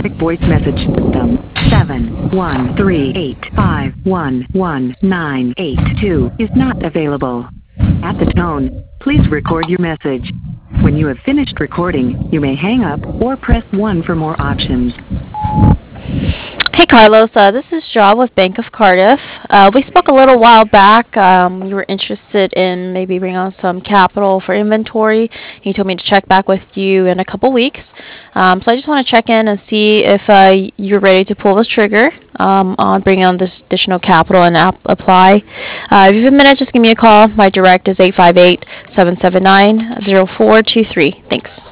automatic voice message system. 71385111982 is not available. At the tone, please record your message. When you have finished recording, you may hang up or press 1 for more options. Hey Carlos, this is Job with Bank of Cardiff. We spoke a little while back. You were interested in maybe bringing on some capital for inventory. You told me to check back with you in a couple weeks. So I just want to check in and see if you're ready to pull the trigger on bringing on this additional capital and apply. If you have a minute, just give me a call. My direct is 858-779-0423. Thanks.